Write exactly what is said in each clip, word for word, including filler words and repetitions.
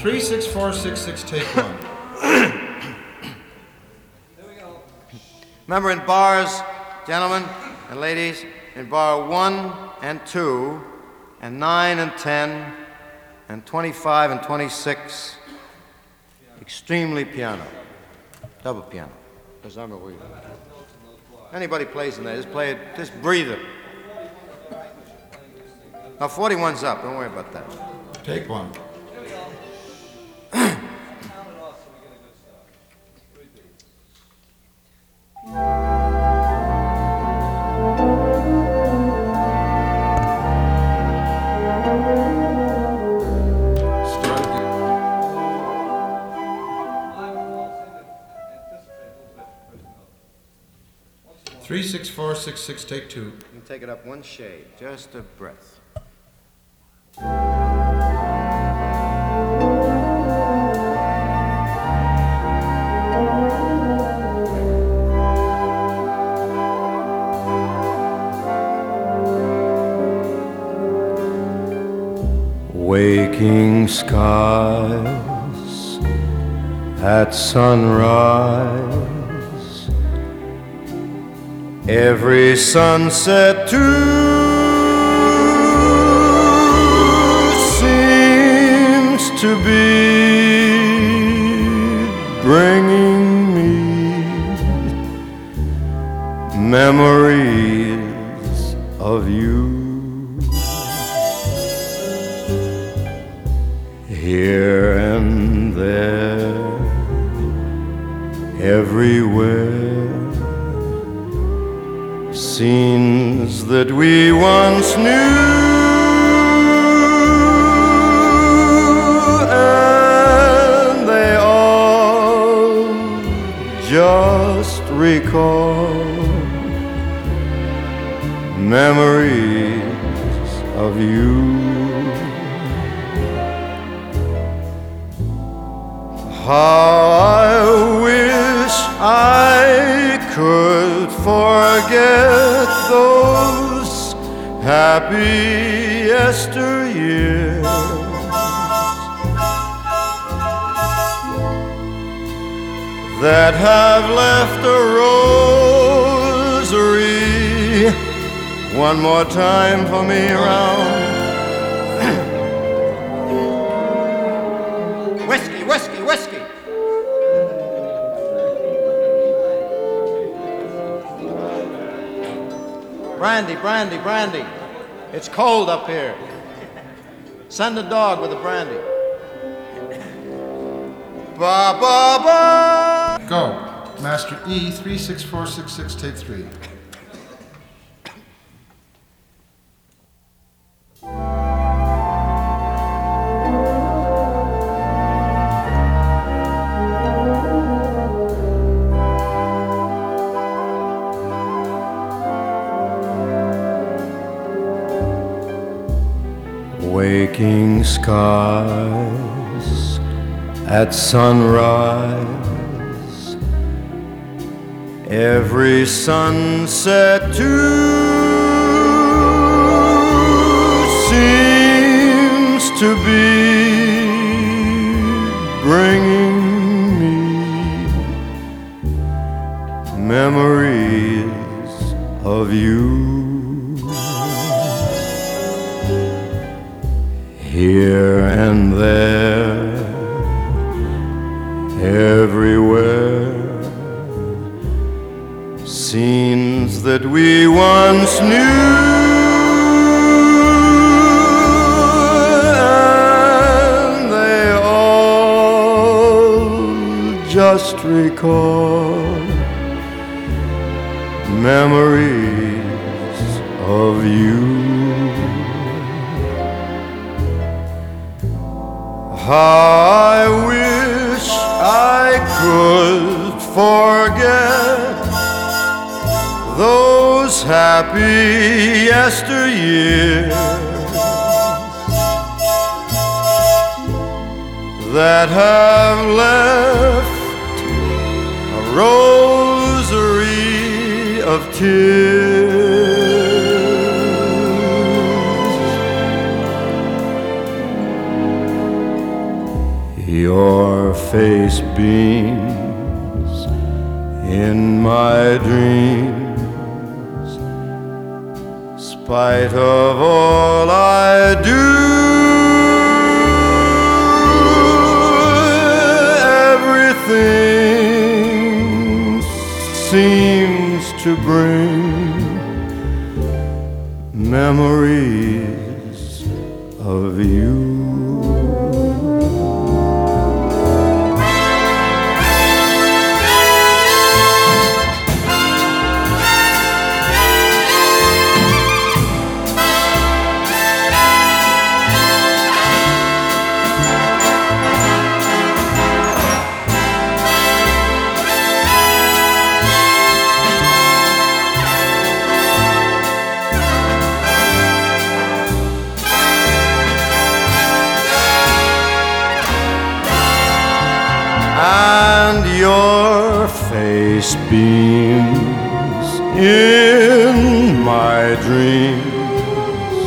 Three, six, four, six, six, take one. Remember, in bars, gentlemen and ladies, in bar one and two, and nine and ten, and twenty-five and twenty-six, extremely piano, double piano. Anybody plays in there, just play it, just breathe it. Now, forty-one's up, don't worry about that. Take one. Three, six, four, six, six, take two. You can take it up one shade, just a breath. Waking skies at sunrise, every sunset too seems to be bringing me memories of you. Here and there, everywhere, scenes that we once knew, and they all just recall memories of you. How I wish I could forget those happy yesteryears, that have left a rosary one more time for me around. Whiskey, whiskey, whiskey. Brandy, brandy, brandy. It's cold up here. Send a dog with the brandy. Ba ba ba. Go. Master E, three, six, four, six, six, take three. Waking skies at sunrise, every sunset too seems to be bringing me memories of you. Here and there, everywhere, scenes that we once knew, and they all just recall memories of you. How I wish I could forget those happy yesteryears that have left a rosary of tears. Your face beams in my dreams, spite of all I do. Everything seems to bring memories of you. And your face beams in my dreams,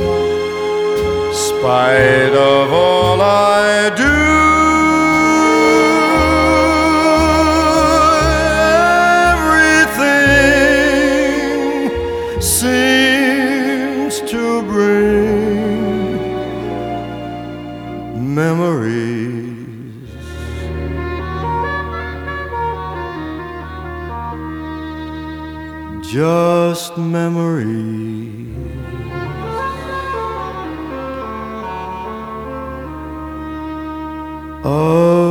spite of all I do. Everything seems to bring memories. Just memories of